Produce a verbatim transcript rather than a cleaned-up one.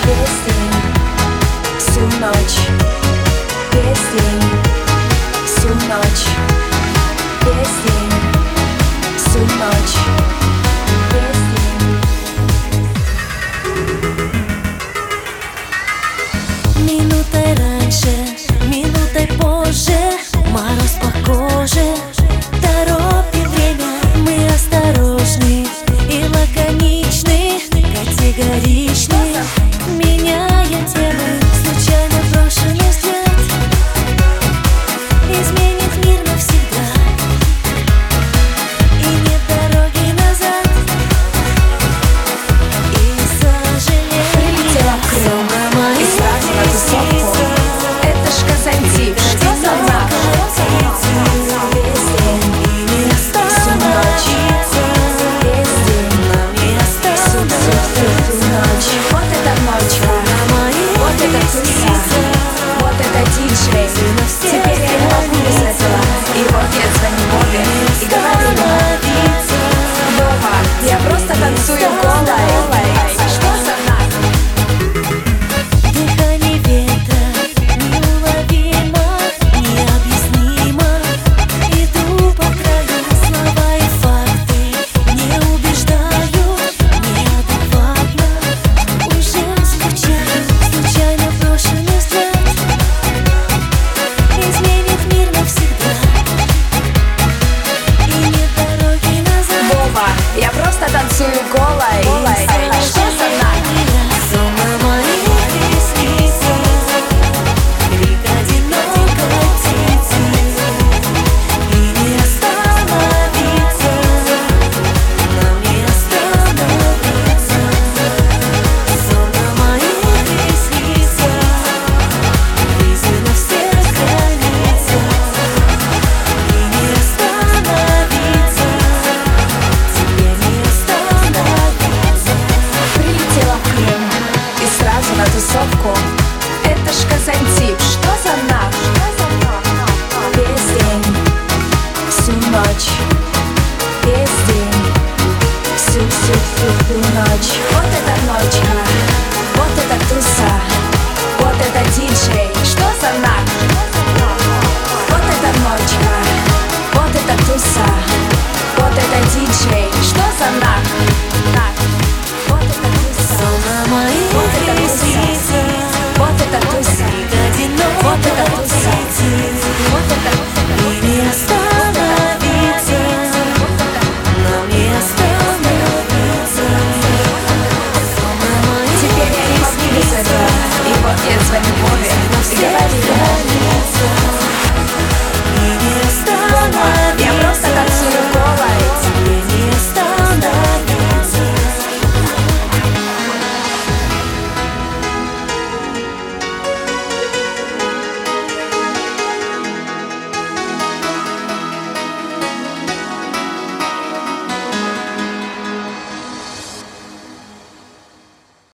Весь день, всю ночь. Весь день, всю ночь. Весь день, всю ночь. Весь день. Минутой раньше, минутой позже, мороз по коже торопит время. Мы осторожны и лаконичны, категоричны, меняя темы. Случайно брошенный взгляд изменит мир навсегда, и нет дороги назад. И сожалею, Прилетела в Крым и сразу на тусовку. Это ж Казантип, что за нах? Весь день, всю ночь. Весь день, всю, всю, всю, всю ночь. Вот это ночка, вот это туса, вот это диджей. Теперь я не могу без этого. И вот я звоню Вове и говорю ему: Вова, я просто танцую голой. Что за нах? дыхание ветра неуловимо, необъяснимо. Иду по краю, слова и факты не убеждают, неадекватно уже звучат. Случайно брошенный взгляд изменит мир навсегда, и нет дороги назад. Вова, я просто танцую голой. Что за нах? Сон на моих ресницах, крик одинокой птицы, и не остановиться, нам не остановиться. Сон на моих ресницах, близко на всех границах, и не остановиться, тебе не остановиться. Прилетела в Крым и сразу на тусовку. Это ж Казантип, что за нах? Весь день, всю ночь. Весь день, всю, всю, всю, всю ночь. Вот